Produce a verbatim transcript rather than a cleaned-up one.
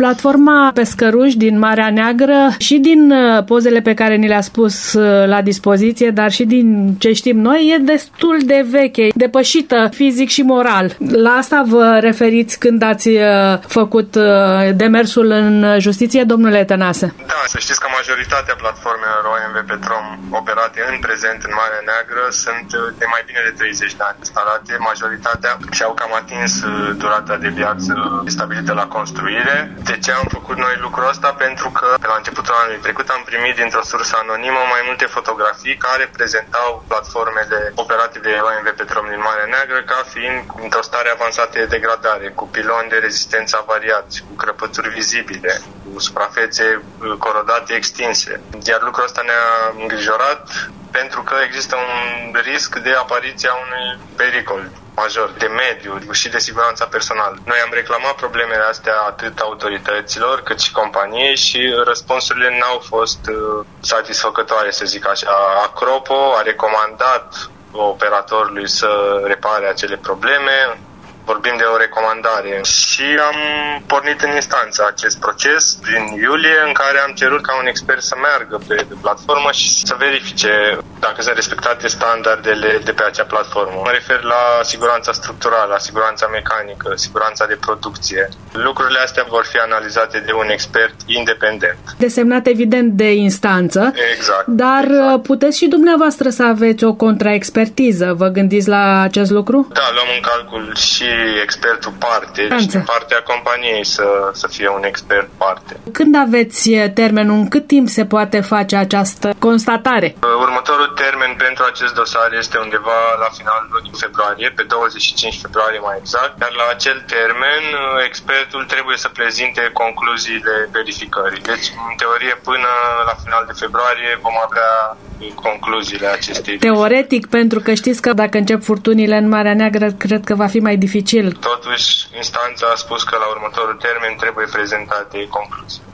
Platforma Pescăruși din Marea Neagră și din pozele pe care ni le-a spus la dispoziție, dar și din ce știm noi, e destul de veche, depășită fizic și moral. La asta vă referiți când ați făcut demersul în justiție, domnule Tănase? Da, să știți că majoritatea platformelor O M V Petrom operate în prezent în Marea Neagră sunt de mai bine de treizeci de ani instalate. Majoritatea și-au cam atins durata de viață stabilită la construire. De ce am făcut noi lucrul ăsta? Pentru că pe la începutul anului trecut am primit dintr-o sursă anonimă mai multe fotografii care prezentau platformele operate de O M V Petrom din Marea Neagră ca fiind într-o stare avansată de degradare, cu piloni de rezistență avariați, cu crăpături vizibile, cu suprafețe corodate extinse. Iar lucrul ăsta ne-a îngrijorat pentru că există un risc de apariția unui pericol major de mediu și de siguranța personală. Noi am reclamat problemele astea atât autorităților cât și companiei și răspunsurile n-au fost satisfăcătoare, să zic așa. Acropo a recomandat operatorului să repare acele probleme. Vorbim de o recomandare și am pornit în instanță acest proces din iulie, în care am cerut ca un expert să meargă pe platformă și să verifice dacă sunt respectate standardele de pe acea platformă. Mă refer la siguranța structurală, la siguranța mecanică, siguranța de producție. Lucrurile astea vor fi analizate de un expert independent. Desemnat evident de instanță. Exact. Dar exact. Puteți și dumneavoastră să aveți o contraexpertiză. Vă gândiți la acest lucru? Da, luăm în calcul și expertul parte și din partea companiei să, să fie un expert parte. Când aveți termenul? În cât timp se poate face această constatare? Următorul termen pentru acest dosar este undeva la finalul lunii februarie, pe douăzeci și cinci februarie mai exact, dar la acel termen expertul trebuie să prezinte concluziile verificării. Deci, în teorie, până la final de februarie vom avea concluziile acestei. Teoretic, pentru că știți că dacă încep furtunile în Marea Neagră, cred că va fi mai dificil. Totuși, instanța a spus că la următorul termen trebuie prezentate concluzii.